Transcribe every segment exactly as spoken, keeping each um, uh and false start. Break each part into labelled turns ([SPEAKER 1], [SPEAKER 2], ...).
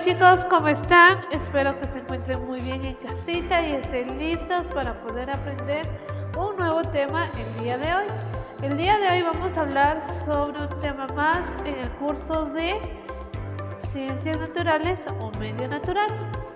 [SPEAKER 1] chicos, ¿cómo están? Espero que se encuentren muy bien en casita y estén listos para poder aprender un nuevo tema el día de hoy. El día de hoy vamos a hablar sobre un tema más en el curso de Ciencias Naturales o Medio Natural.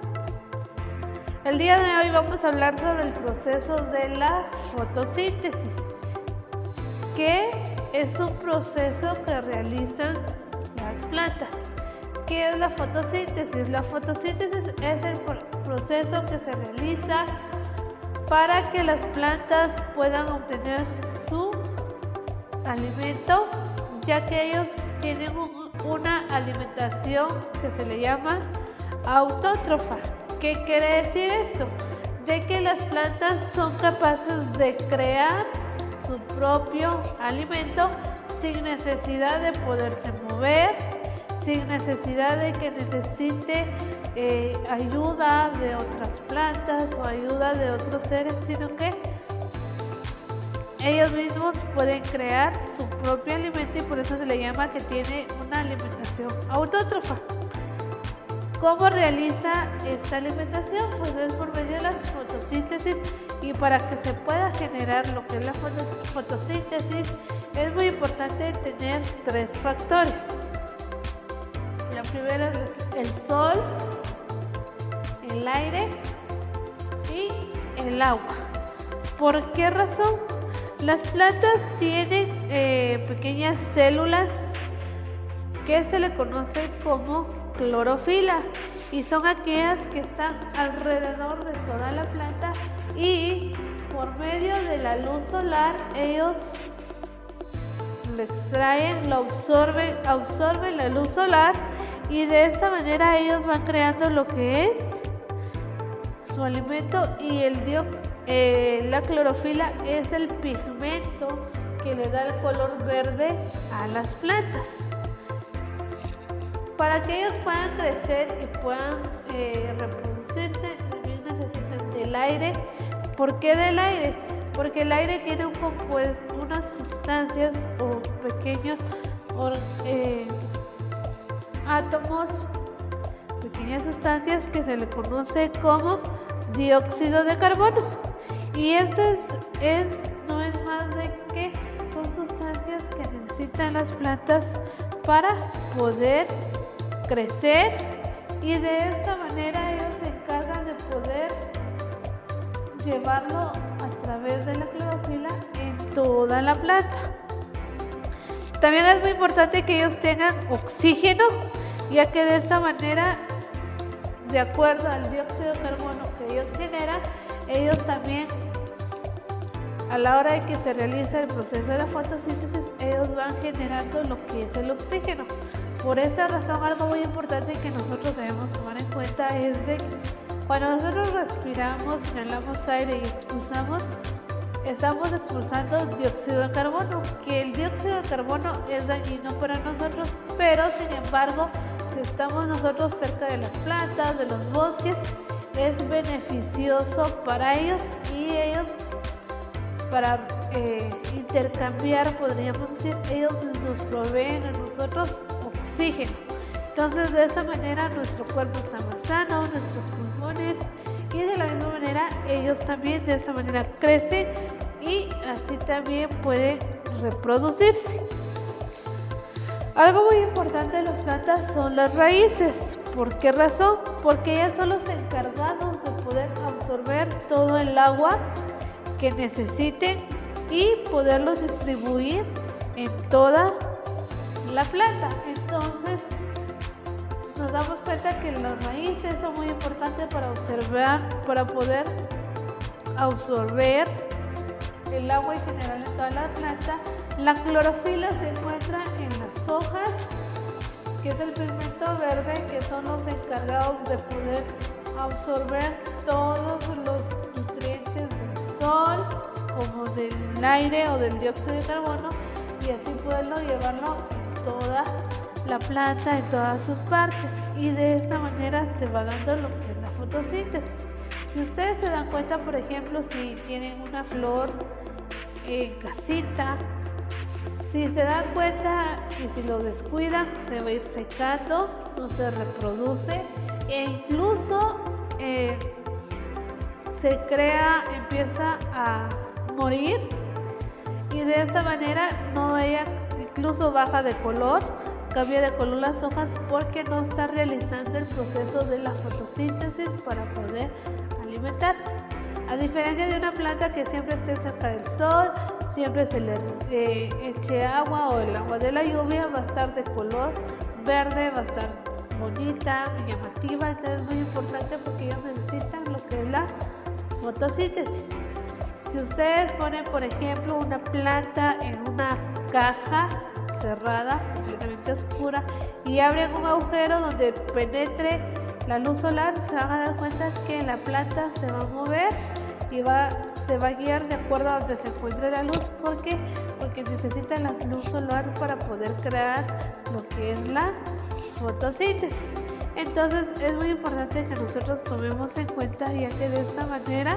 [SPEAKER 1] El día de hoy vamos a hablar sobre el proceso de la fotosíntesis, que es un proceso que realizan las plantas. ¿Qué es la fotosíntesis? La fotosíntesis es el proceso que se realiza para que las plantas puedan obtener su alimento, ya que ellos tienen un, una alimentación que se le llama autótrofa. ¿Qué quiere decir esto? De que las plantas son capaces de crear su propio alimento sin necesidad de poderse mover, sin necesidad de que necesite eh, ayuda de otras plantas o ayuda de otros seres, sino que ellos mismos pueden crear su propio alimento y por eso se le llama que tiene una alimentación autótrofa. ¿Cómo realiza esta alimentación? Pues es por medio de la fotosíntesis, y para que se pueda generar lo que es la fotosíntesis es muy importante tener tres factores. La primera es el sol, el aire y el agua. ¿Por qué razón? Las plantas tienen eh, pequeñas células que se le conocen como clorofila y son aquellas que están alrededor de toda la planta, y por medio de la luz solar ellos lo extraen, lo absorben, absorben la luz solar, y de esta manera ellos van creando lo que es su alimento. Y el dio, eh, la clorofila es el pigmento que le da el color verde a las plantas. Para que ellos puedan crecer y puedan eh, reproducirse, también necesitan del aire. ¿Por qué del aire? Porque el aire tiene un compuesto, unas sustancias o pequeños or, eh, átomos, pequeñas sustancias que se le conoce como dióxido de carbono. Y esto es, es, no es más de que son sustancias que necesitan las plantas para poder crecer, y de esta manera ellos se encargan de poder llevarlo a través de la clorofila en toda la planta. También es muy importante que ellos tengan oxígeno, ya que de esta manera, de acuerdo al dióxido de carbono que ellos generan, ellos también, a la hora de que se realiza el proceso de la fotosíntesis, ellos van generando lo que es el oxígeno. Por esta razón, algo muy importante que nosotros debemos tomar en cuenta es de que cuando nosotros respiramos, inhalamos aire y expulsamos, estamos expulsando dióxido de carbono, que el dióxido de carbono es dañino para nosotros, pero sin embargo, si estamos nosotros cerca de las plantas, de los bosques, es beneficioso para ellos, y ellos, para eh, intercambiar, podríamos decir, ellos nos proveen a nosotros oxígeno. Entonces, de esta manera nuestro cuerpo está más sano, nuestros pulmones, y de la misma manera ellos también de esta manera crecen y así también pueden reproducirse. Algo muy importante de las plantas son las raíces. ¿Por qué razón? Porque ellas son los encargados de poder absorber todo el agua que necesiten y poderlos distribuir en toda la planta. Entonces nos damos cuenta que las raíces son muy importantes para observar, para poder absorber el agua en general en toda la planta. La clorofila se encuentra en las hojas, que es el pigmento verde, que son los encargados de poder absorber todos los nutrientes del sol, como del aire o del dióxido de carbono, y así poderlo llevarlo en toda la planta, en todas sus partes, y de esta manera se va dando lo que es la fotosíntesis. Si ustedes se dan cuenta, por ejemplo, si tienen una flor en casita, Si se dan cuenta y si lo descuidan, se va a ir secando, no se reproduce e incluso eh, se crea, empieza a morir, y de esta manera no ella incluso baja de color, cambia de color las hojas porque no está realizando el proceso de la fotosíntesis para poder alimentarse. A diferencia de una planta que siempre esté cerca del sol, siempre se le eh, eche agua o el agua de la lluvia, va a estar de color verde, va a estar bonita, llamativa. Entonces es muy importante porque ellos necesitan lo que es la fotosíntesis. Si ustedes ponen, por ejemplo, una planta en una caja cerrada, completamente oscura, y abren un agujero donde penetre la luz solar, se van a dar cuenta que la planta se va a mover y va, se va a guiar de acuerdo a donde se encuentre la luz. ¿Por qué? Porque necesita la luz solar para poder crear lo que es la fotosíntesis. Entonces es muy importante que nosotros tomemos en cuenta, ya que de esta manera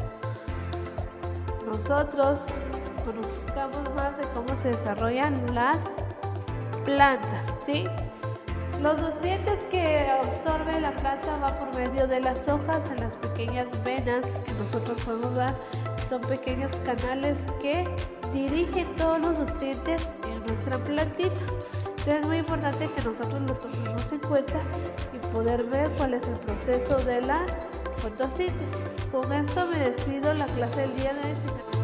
[SPEAKER 1] nosotros conozcamos más de cómo se desarrollan las plantas, ¿sí? Los nutrientes que absorbe la planta van por medio de las hojas en las pequeñas venas que nosotros podemos dar. Son pequeños canales que dirigen todos los nutrientes en nuestra plantita. Entonces es muy importante que nosotros lo tomemos en cuenta y poder ver cuál es el proceso de la fotosíntesis. Con esto me despido la clase del día de hoy.